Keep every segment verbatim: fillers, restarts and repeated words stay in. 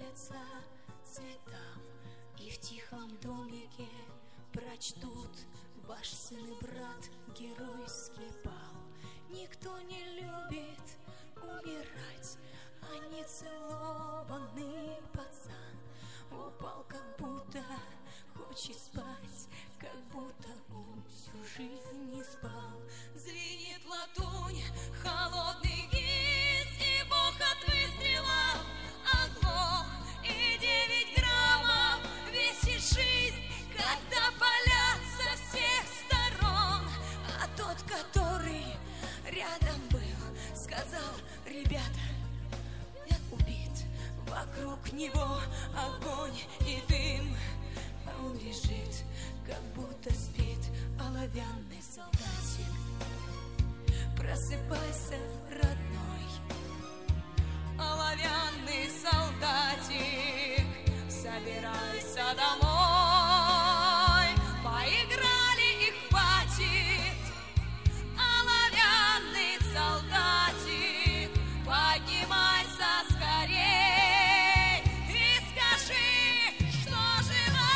улица цветам, и в тихом домике прочтут ваш сын и брат геройский бал. Никто не любит умирать, а нецелованный пацан упал, как будто хочет спать, как будто он всю жизнь не спал. Звенит латунь, холодный гиз, и бог от выстрела оглох, и девять граммов весит жизнь, когда палят со всех сторон. А тот, который рядом был, сказал: ребята, я убит. Вокруг него огонь и дым, а он лежит, как будто спит, оловянный солдатик. Просыпайся, родной, оловянный солдатик, собирайся домой. Поиграли и хватит, оловянный солдатик, поднимайся скорей и скажи, что живой.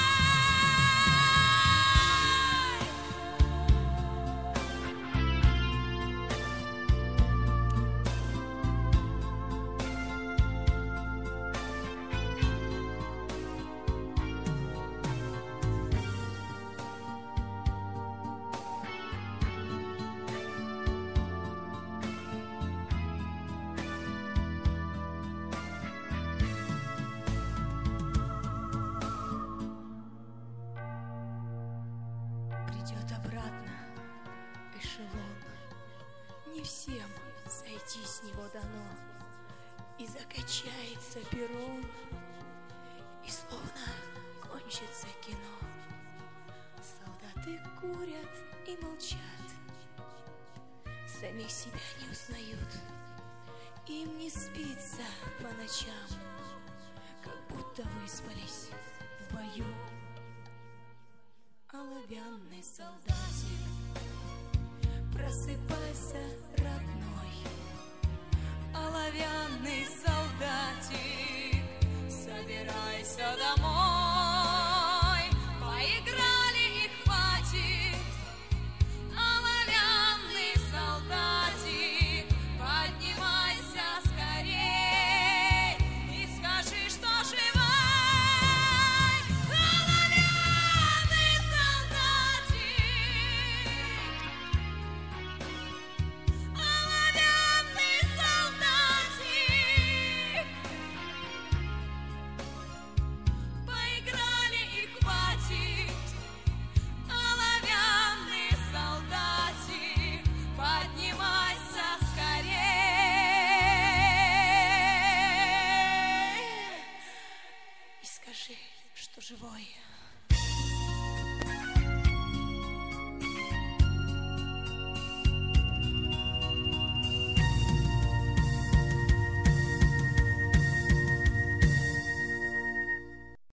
Придет обратно эшелон, не всем сойти с него дано, и закачается перрон, и словно кончится кино. Солдаты курят и молчат, самих себя не узнают, им не спится по ночам, как будто выспались в бою. Оловянный солдатик